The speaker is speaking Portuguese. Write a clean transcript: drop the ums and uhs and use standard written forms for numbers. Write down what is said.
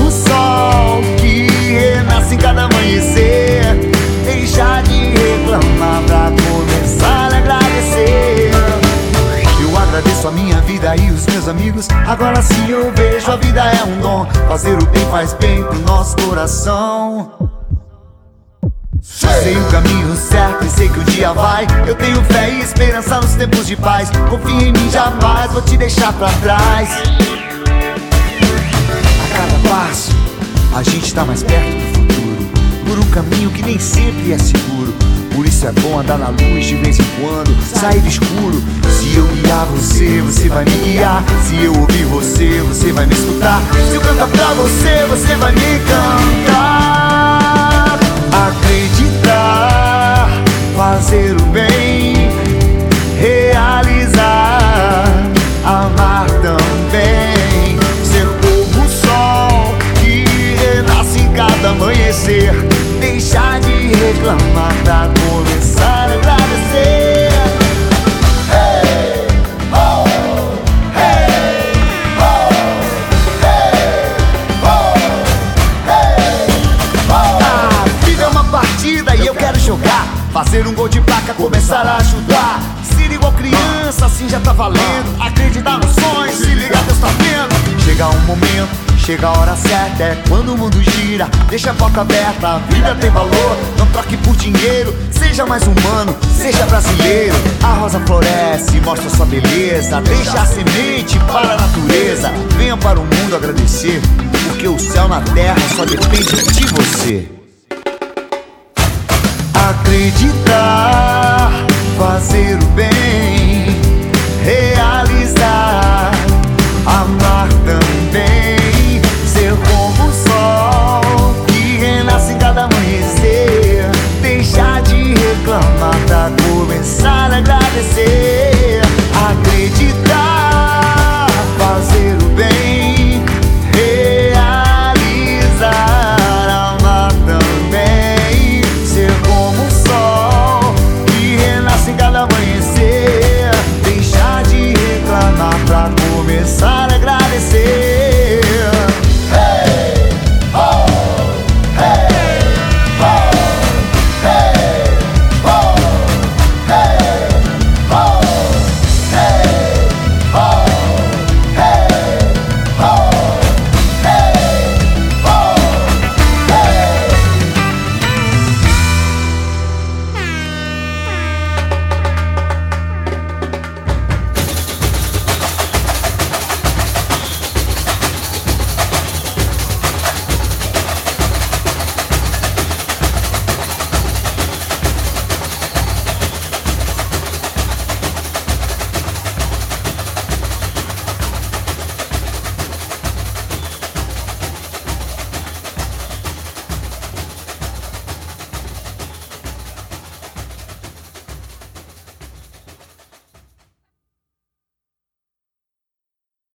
o sol que renasce em cada amanhecer. Deixa de reclamar pra começar a agradecer. Eu agradeço a minha vida e os meus amigos. Agora sim eu vejo, a vida é um dom. Fazer o bem faz bem pro nosso coração. Sei o caminho certo e sei que um dia vai. Eu tenho fé e esperança nos tempos de paz. Confia em mim, jamais vou te deixar pra trás. A cada passo, a gente tá mais perto do futuro, por um caminho que nem sempre é seguro. Por isso é bom andar na luz de vez em quando, sair do escuro. Se eu guiar você, você vai me guiar. Se eu ouvir você, você vai me escutar. Se eu cantar pra você, você vai me cantar. Acreditar, fazer o bem, realizar, amar também. Ser como o sol que renasce em cada amanhecer. Deixar de reclamar pra começar a agradecer. Hey, oh, hey, oh, hey, oh, hey, oh. A vida é uma partida e eu quero jogar, fazer um gol de placa, começar a ajudar. Ser igual criança, assim já tá valendo. Acreditar nos sonhos, se ligar, Deus tá vendo. Chega um momento, chega a hora certa, é quando o mundo gira. Deixa a porta aberta, a vida tem valor. Não troque por dinheiro, seja mais humano, seja brasileiro. A rosa floresce, mostra sua beleza. Deixa a semente para a natureza. Venha para o mundo agradecer, porque o céu na terra só depende de você. Acreditar, fazer o bem, realizar,